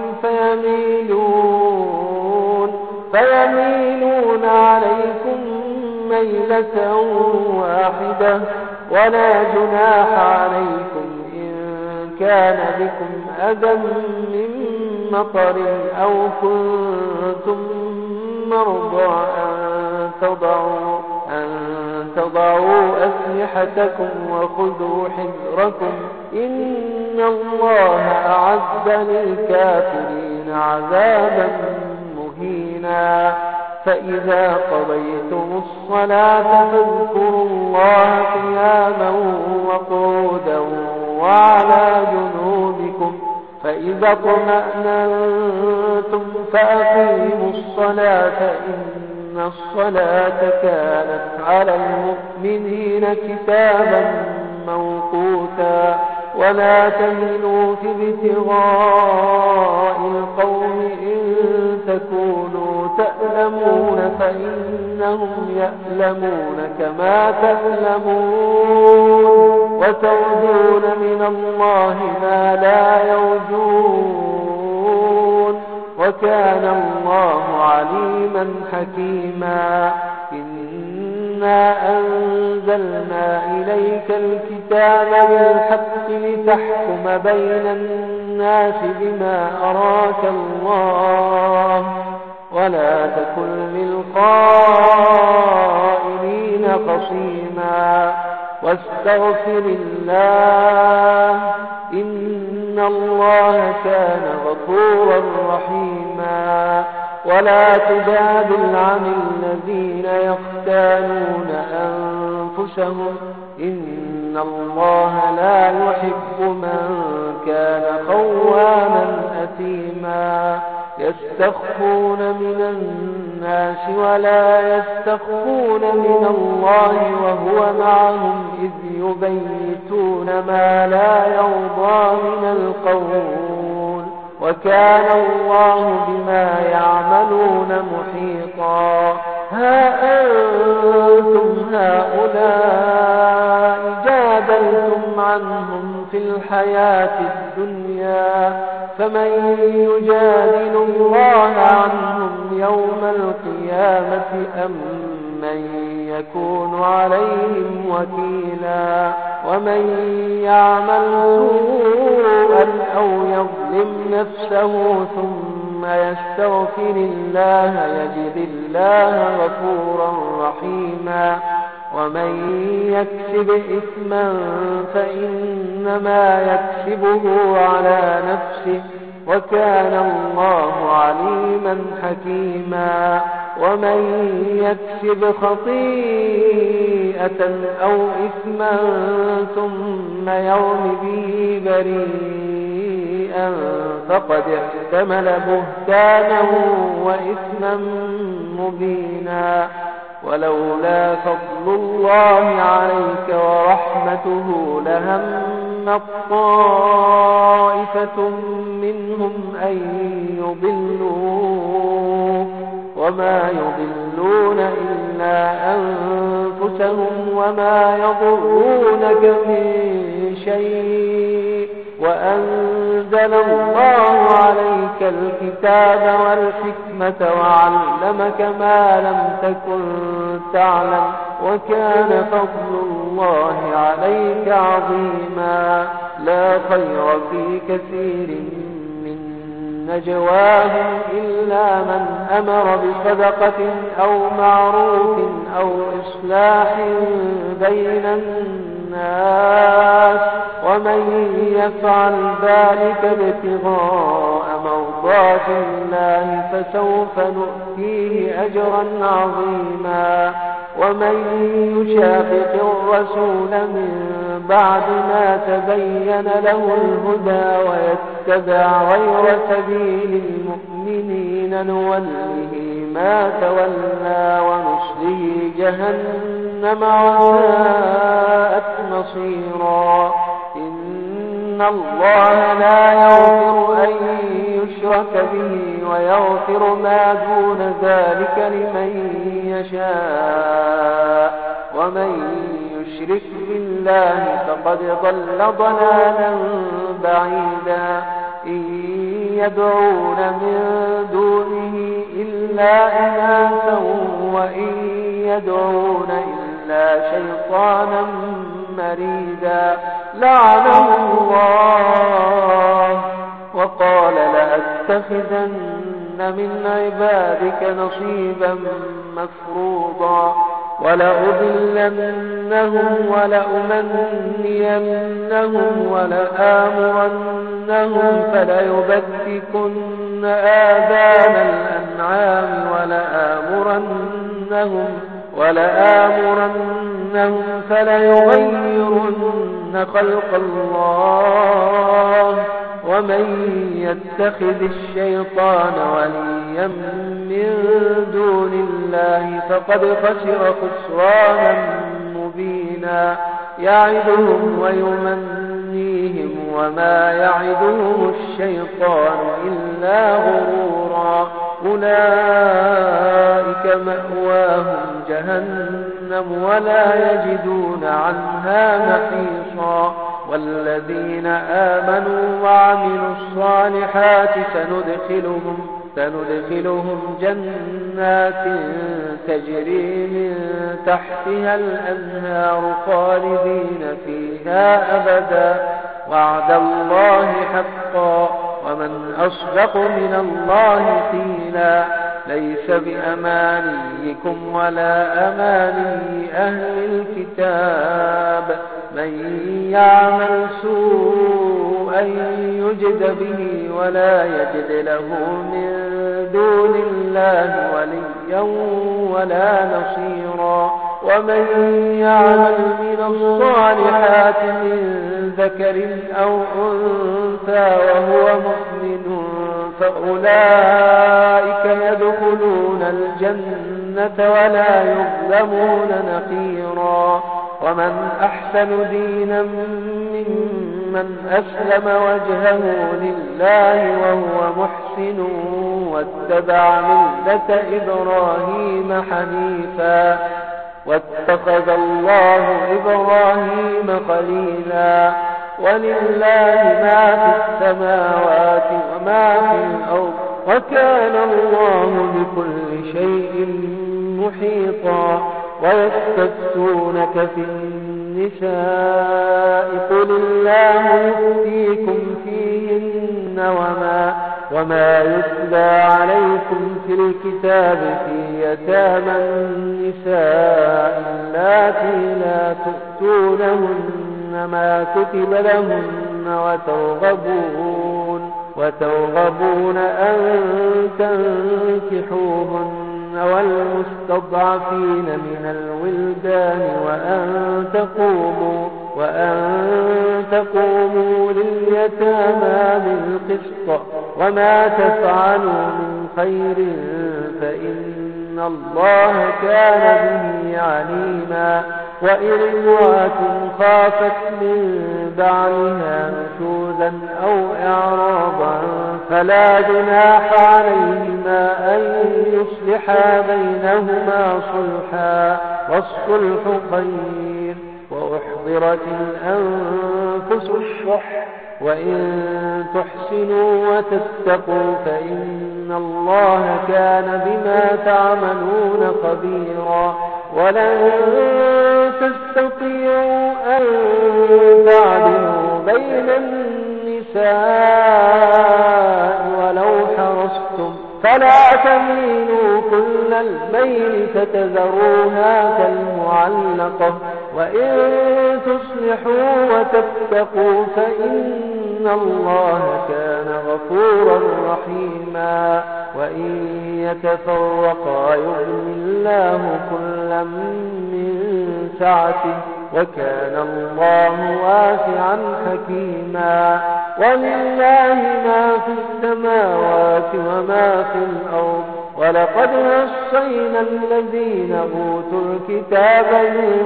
فيميلون فيميلون عليكم ميلة واحدة ولا جناح عليكم إن كان بكم أذى من مطر أو كنتم مرضى أن تضعوا أن تضعوا أسلحتكم وخذوا حذركم إن الله أعد للكافرين عذابا مهينا فإذا قضيتم الصلاة فاذكروا الله قياما وقعودا وعلى جنوبكم فإذا اطمأننتم فأقيموا الصلاة إن الصلاة كانت على المؤمنين كتابا موقوتا ولا تهنوا في ابتغاء القوم إن تكونوا تألمون فإنهم يألمون كما تألمون وترجون من الله ما لا يرجون وكان الله عليما حكيما إنا أنزلنا إليك الكتاب بالحق لتحكم بين الناس بما أراك الله ولا تكن للخائنين خصيما واستغفر الله إن الله كان غفورا رحيما ولا تجادل عن الذين يختانون أنفسهم إن الله لا يحب من كان خوانا أثيما يستخفون من الناس الناس ولا يستخفون من الله وهو معهم إذ يبيتون ما لا يرضى من القول وكان الله بما يعملون محيطا. ها أنتم هؤلاء جادلتم عنهم في الحياة الدنيا فمن يجادل الله عنهم يوم القيامة أم من يكون عليهم وكيلا. ومن يعمل سوءا أو يظلم نفسه ثم يستغفر الله يجد الله غفورا رحيما. ومن يكسب إثما فإنما يكسبه على نفسه وكان الله عليما حكيما. ومن يكسب خطيئة أو إثما ثم يرم به بريئا فقد احتمل بهتانا وإثما مبينا. ولولا فضل الله عليك ورحمته لهم طائفة منهم أن يضلوك وما يضلون إلا أنفسهم وما يضرونك من شيء وأنزل الله عليك الكتاب والحكمة وعلمك ما لم تكن تعلم وكان فضل الله عليك عظيما. لا خير في كثير من نجواهم إلا من أمر بصدقة أو معروف أو إصلاح بين الناس ومن يفعل ذلك ابتغاء مرضات الله فسوف نؤتيه أجرا عظيما. ومن يشاقق الرسول من بعد ما تبين له الهدى ويتبع غير سبيل المؤمنين نوله ما تولى ونصله جهنم وساءت مصيرا. إن الله لا يغفر أن يشرك به ويغفر ما دون ذلك لمن يشاء ومن يشرك بالله فقد ضل ضلالا بعيدا. إن يدعون من دونه إلا إناثا وإن يدعون إلا شيطانا مريدا. لعنه الله وقال لأتخذن من عبادك نصيبا مفروضا ولأضلنهم ولأمنينهم ولآمرنهم فليبتكن آذان الأنعام ولآمرنهم ولآمرنهم فليغيرن خلق الله. ومن يتخذ الشيطان وليا من دون الله فقد خسر خسرانا مبينا. يعدهم ويمنيهم وما يعدهم الشيطان إلا غرورا. أولئك مأواهم جهنم ولا يجدون عنها محيصا. والذين آمنوا وعملوا الصالحات سندخلهم, سندخلهم جنات تجري من تحتها الأنهار خالدين فيها أبدا وعد الله حقا ومن أصدق من الله قيلا. ليس بأمانيكم ولا أماني أهل الكتاب من يعمل سوءا يجد به ولا يجد له من دون الله وليا ولا نصيرا. ومن يعمل من الصالحات من ذكر أو أنثى وهو مؤمن فأولئك يدخلون الجنة ولا يظلمون نقيرا. ومن أحسن دينا ممن أسلم وجهه لله وهو محسن واتبع ملة إبراهيم حنيفا واتخذ الله إبراهيم خليلا. ولله ما في السماوات وما في الأرض وكان الله بكل شيء محيطا. ويستفتونك في النساء قل الله يفتيكم فيهن وما, وما يتلى عليكم في الكتاب في يتامى النساء اللاتي لا تؤتونهن ما كتب لهن وترغبون, وترغبون أن تنكحوهن والمستضعفين من الولدان وأن تقوموا, وأن تقوموا لليتامى بالقسط. وما تفعلوا من خير فإن الله كان به عليما. وإن امرأة خافت من بعلها نشوزا أو إعراضا فلا جناح عليهما أن يصلحا بينهما صلحا والصلح خير. وأحضرت الأنفس الشح وإن تحسنوا وتتقوا فإن الله كان بما تعملون خبيرا. ولن تستطيعوا أن تعدلوا بين النساء ولو حرصتم فلا تميلوا كل الميل فتذروها كالمعلقة. وإن تصلحوا وتتقوا فإن الله كان غفورا رحيما. وإن يتفرقا يغني الله كلا من سعته وكان الله واسعا حكيما. ولله ما في السماوات وما في الأرض. ولقد وصينا الذين أوتوا الكتاب من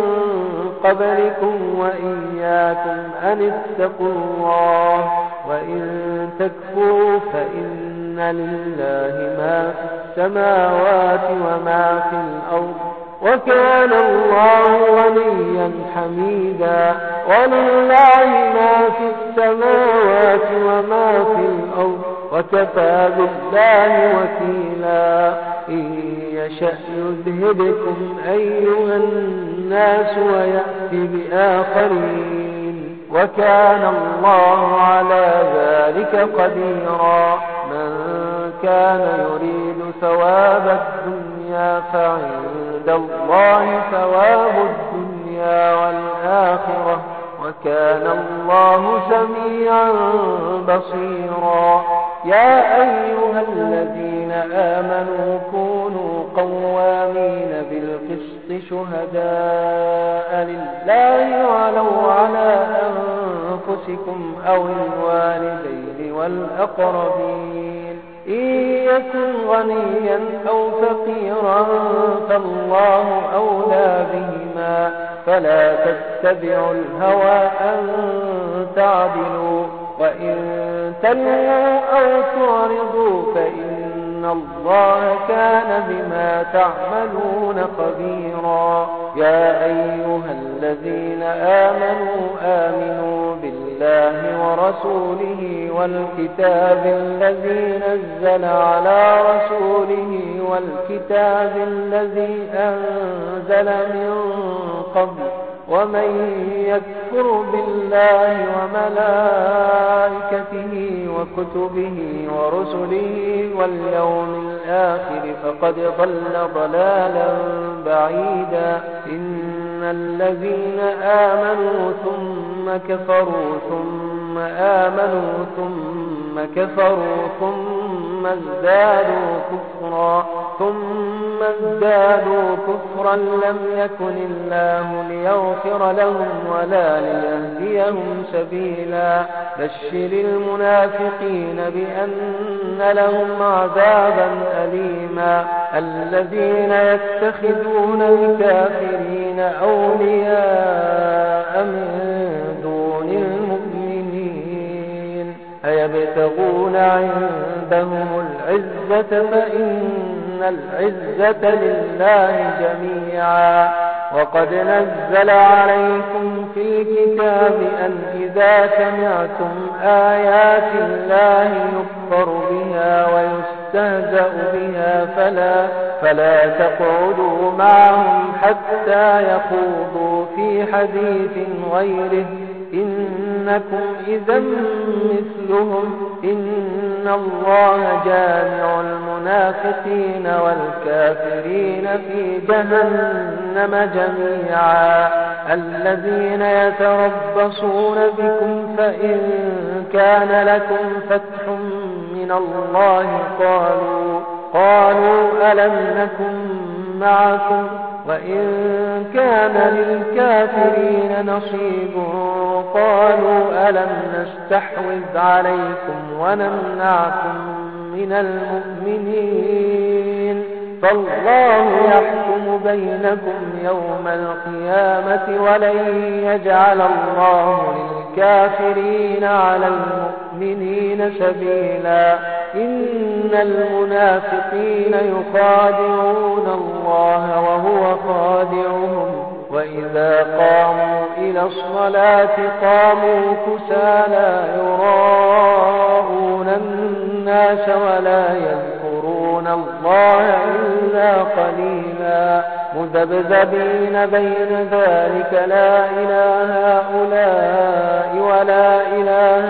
قبلكم وإياكم أن اتقوا الله. وإن تكفروا فإن لله ما في السماوات وما في الأرض وكان الله غنيا حميدا. ولله ما في السماوات وما في الأرض وكفى بالله وكيلا. إن يشأ يذهبكم أيها الناس ويأتي بآخرين وكان الله على ذلك قديرا. من كان يريد ثواب الدنيا فعند الله ثواب الدنيا والآخرة وكان الله سميعا بصيرا. يا أيها الذين آمنوا كونوا قوامين بالقسط شهداء لله ولو على أنفسكم أو الوالدين والأقربين. إن يكن غنيا أو فقيرا فالله أولى بهما فلا تتبعوا الهوى أن تعدلوا. وإن تلووا أو تعرضوا فإن الله كان بما تعملون خبيرا. يا أيها الذين آمنوا آمنوا بالله ورسوله والكتاب الذي نزل على رسوله والكتاب الذي أنزل من قبل. ومن يكفر بالله وملائكته وكتبه ورسله واليوم الآخر فقد ضل ضلالا بعيدا. إن الذين آمنوا ثم كفروا ثم آمنوا ثم كفروا ثم ازدادوا كفرا ثم ازدادوا كفرا لم يكن الله ليغفر لهم ولا ليهديهم سبيلا بشر المنافقين بأن لهم عذابا أليما الذين يتخذون الكافرين أولياء من دون المؤمنين أيبتغون عندهم العزة فإن العزة لله جميعا وقد نزل عليكم في الكتاب أن إذا سمعتم آيات الله يكفر بها ويستهزأ بها فلا, فلا تقعدوا معهم حتى يخوضوا في حديث غيره إنكم إذا مثلهم إن الله جامع المنافقين والكافرين في جهنم جميعا الذين يتربصون بكم فإن كان لكم فتح من الله قالوا, قالوا ألم نكن معكم وإن كان للكافرين نصيب قالوا ألم نستحوذ عليكم ونمنعكم من المؤمنين فالله يحكم بينكم يوم القيامة ولن يجعل الله للكافرين على المؤمنين سبيلا إن المنافقين يخادعون الله وهو خادعهم وإذا قاموا إلى الصلاة قاموا كسالى يراءون الناس ولا يذكرون الله إلا قليلا مذبذبين بين ذلك لا إله هؤلاء ولا إله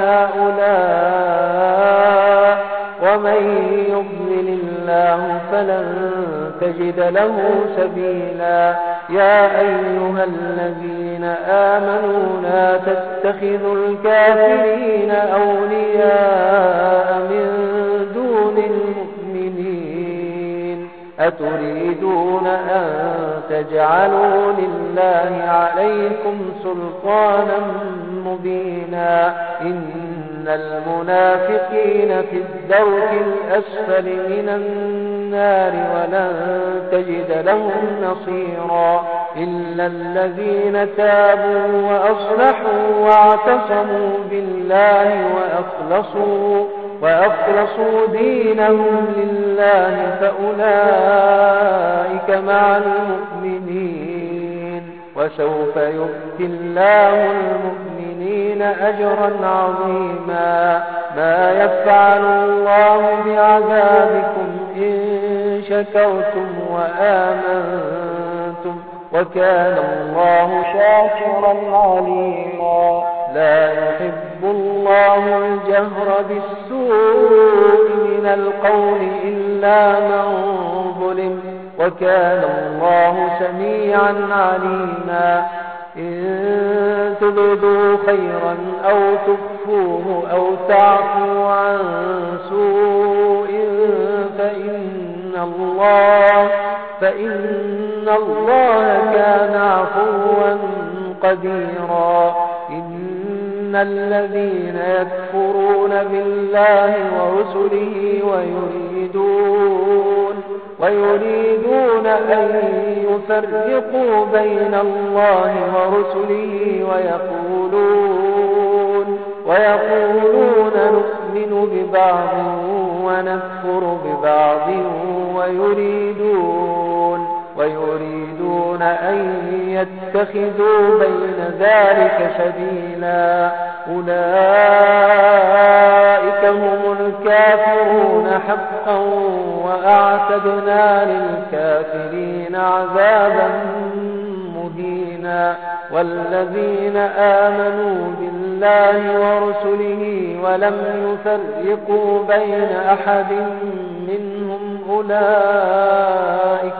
هؤلاء ومن يضلل الله فلن تجد له سبيلا يا أيها الذين آمنوا لا تتخذوا الكافرين أولياء من دون المؤمنين أتريدون أن تجعلوا لله عليكم سلطانا مبينا إن المنافقين في الدرك الأسفل من النار ولن تجد لهم نصيرا إلا الذين تابوا وأصلحوا واعتصموا بالله وأخلصوا, وأخلصوا دينهم لله فأولئك مع المؤمنين وسوف يؤتي الله المؤمنين أجرا عظيما ما يفعل الله بعذابكم إن شكرتم وآمنتم وكان الله شاكرا عليما لا يحب الله الجهر بالسوء من القول إلا من ظلم وكان الله سميعا عليما إن تبدوا خيرا أو تخفوه أو تعفوا عن سوء فإن الله, فإن الله كان عفوا قديرا إن الذين يكفرون بالله ورسله ويريدون ويريدون أن يفرقوا بين الله ورسله ويقولون, ويقولون نؤمن ببعض ونكفر ببعض ويريدون, ويريدون أن يتخذوا بين ذلك سبيلا أولئك هم الكافرون حقا وأعتدنا للكافرين عذابا مهينا والذين آمنوا بالله ورسله ولم يفرقوا بين أحد منهم أولئك,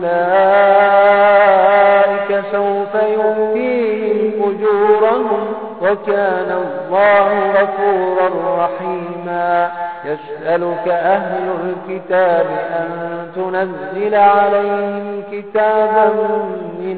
أولئك سوف يؤتيهم أجورهم وكان الله غفورا رحيما يسألك أهل الكتاب أن تنزل عليهم كتابا من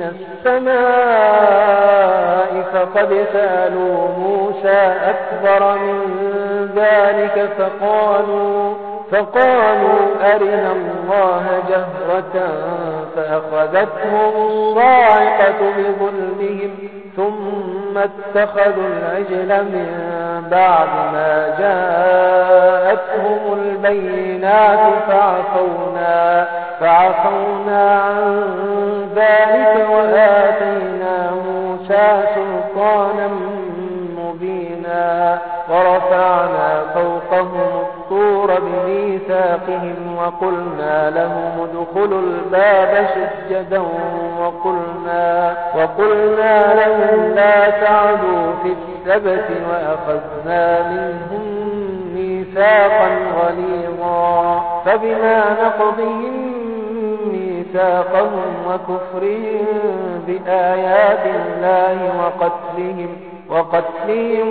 السماء فقد سألوا موسى أكبر من ذلك فقالوا فقالوا أرنا الله جهرة فأخذتهم الصاعقة بظلمهم ثم اتخذوا العجل من بعد ما جاءتهم البينات فعفونا, فعفونا عن ذلك وآتينا موسى سلطانا مبينا ورفعنا فوقهم الطور بميثاقهم وقلنا لهم ادخلوا الباب سجدا وقلنا, وقلنا لهم لا تعدوا في السبت وأخذنا منهم ميثاقا غليظا فبما نقضهم ميثاقهم وكفرهم بآيات الله وقتلهم وقتلهم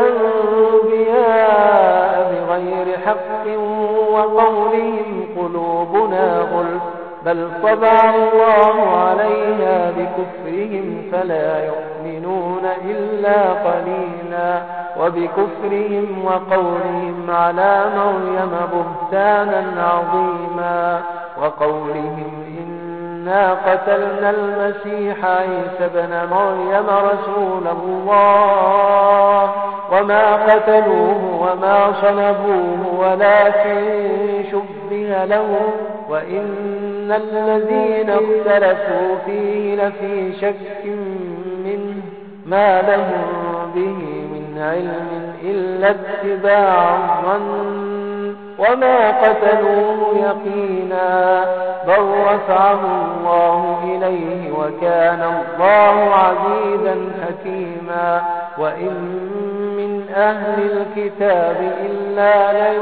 الأنبياء بغير حق وقولهم قلوبنا غلف بل طبع الله عليها بكفرهم فلا يؤمنون إلا قليلا وبكفرهم وقولهم على مريم بهتانا عظيما وقولهم إنا قتلنا المسيح عيسى ابن مريم رسول الله وما قتلوه وما صلبوه ولكن شبه لهم وإن الذين اختلفوا فيه لفي شك منه ما لهم به من علم إلا اتباع الظن وما قتلوه يقينا بل رفعه الله إليه وكان الله عزيزا حكيما وإن من أهل الكتاب إلا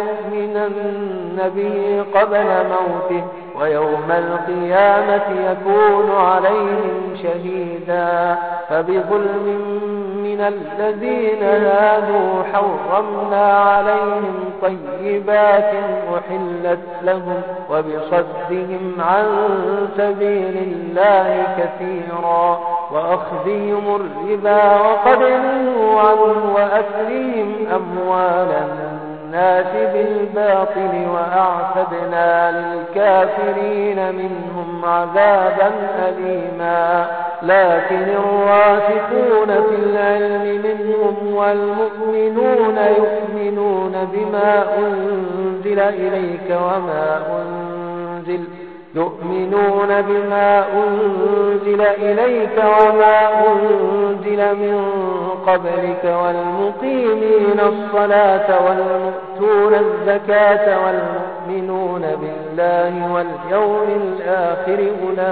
ليؤمنن به قبل موته ويوم القيامة يكون عليهم شهيدا فبظلم من الذين هادوا حرمنا عليهم طيبات أحلت لهم وبصدهم عن سبيل الله كثيرا وأخذهم الربا وقد نهوا عنه وأكلهم أموال الناس بالباطل وأعتدنا للكافرين منهم عذابا أليما لكن الراسخون في العلم منهم والمؤمنون يؤمنون بما أنزل إليك وما أنزل يؤمنون بما أنزل إليك وما أنزل من قبلك والمقيمين الصلاة والمؤتون الزكاة والمؤمنون بالله واليوم الآخر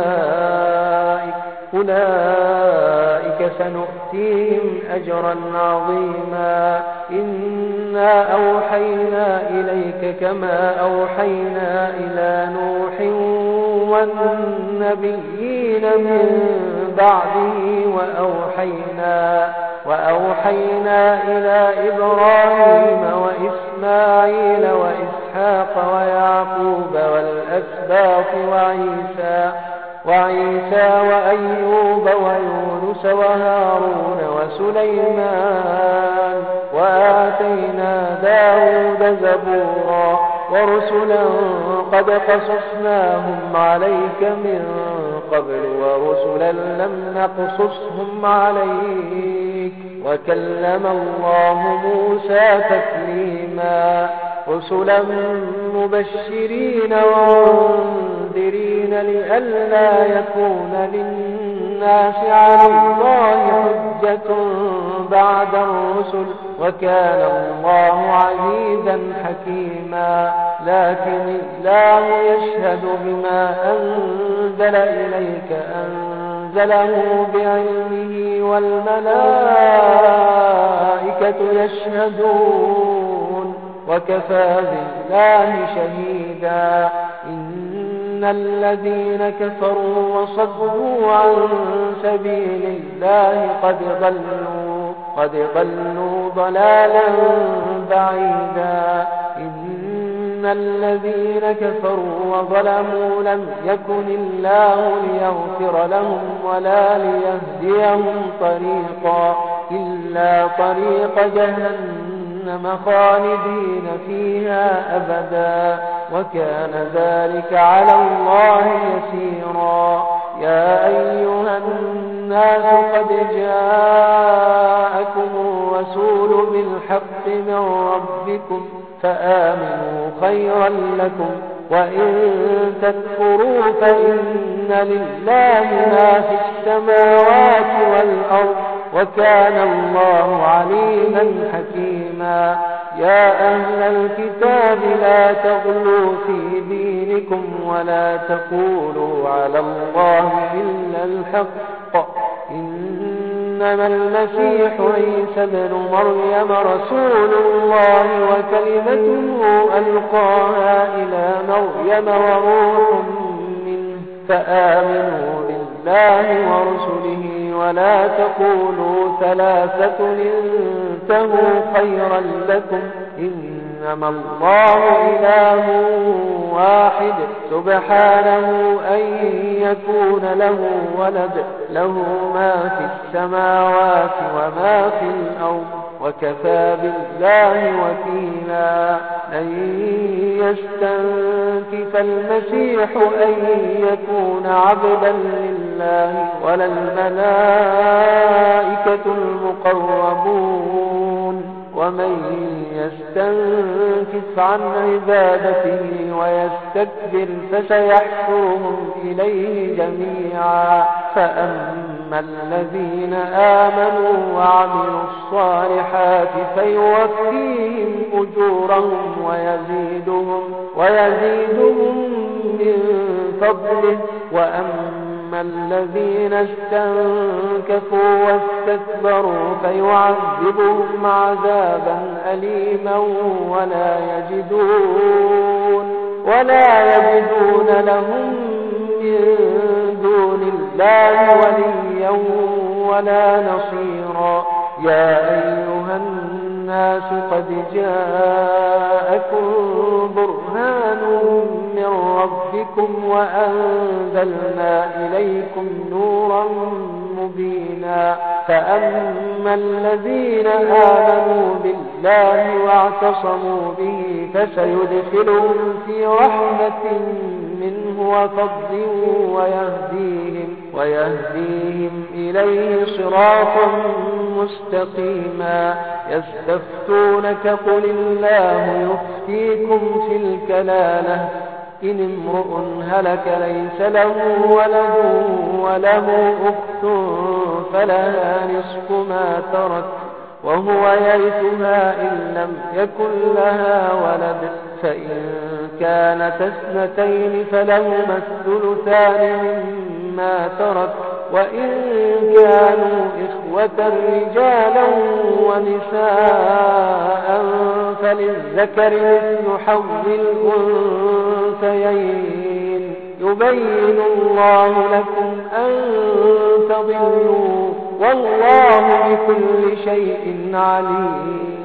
أولئك أولئك سنؤتيهم أجرا عظيما إنا أوحينا إليك كما أوحينا إلى نوح والنبيين من بعده وأوحينا, وأوحينا إلى إبراهيم وإسماعيل وإسحاق ويعقوب والأسباط وعيسى وعيسى وأيوب ويونس وهارون وسليمان وآتينا داود زبورا ورسلا قد قصصناهم عليك من قبل ورسلا لم نقصصهم عليك وكلم الله موسى تكليما رسلا مبشرين ومنذرين لئلا يكون للناس على الله حجة بعد الرسل وكان الله عزيزا حكيما لكن الله يشهد بما أنزل إليك أنزله بعلمه والملائكة يشهدون وكفى بالله شهيدا إن الذين كفروا وصدوا عن سبيل الله قد ضلوا قد ضلوا ضلالا بعيدا إن الذين كفروا وظلموا لم يكن الله ليغفر لهم ولا ليهديهم طريقا إلا طريق جهنم خالدين فيها أبدا وكان ذلك على الله يسيرا. يا أيها الناس قد جاءكم الرسول بالحق من ربكم فآمنوا خيرا لكم وإن تكفروا فإن لله ما في السماوات والأرض وكان الله عليما حكيما. يا أهل الكتاب لا تغلوا في دينكم ولا تقولوا على الله إلا الحق إنما المسيح عيسى ابن مريم رسول الله وكلمته ألقاها إلى مريم وروح منه فآمنوا بالله ورسله ولا تقولوا ثلاثة انتهوا خيرا لكم إنما الله إله واحد سبحانه أن يكون له ولد له ما في السماوات وما في الأرض وكفى بالله وكيلا. أن يستنكف المسيح أن يكون عبدا لله ولا الملائكة المقربون ومن يستنكف عن عبادته ويستكبر فسيحشرهم إليه جميعا. فأما الذين آمنوا وعملوا الصالحات فيوفيهم أجورهم ويزيدهم, ويزيدهم من فضله وأما الذين استنكفوا واستكبروا فيعذبهم عذابا أليما ولا يجدون, ولا يجدون لهم من دون الله وليا ولا نصيرا. يا أيها الناس قد جاءكم برهان من ربكم وأنزلنا إليكم نورا مبينا. فأما الذين آمنوا بالله واعتصموا به فسيدخلهم في رحمة منه وفضل ويهديهم, ويهديهم إليه صراطا مستقيما. يستفتونك قل الله يفتيكم في الكلالة إن امرؤ هلك ليس له ولد وله أخت فلها نصف ما ترك وهو يرثها إن لم يكن لها ولد فإن كانت اثنتين فلهما الثلثان مما ترك وإن كانوا إخوة رجالا ونساء فللذكر مثل حظ الأنثيين يبين الله لكم أن تضلوا والله بكل شيء عليم.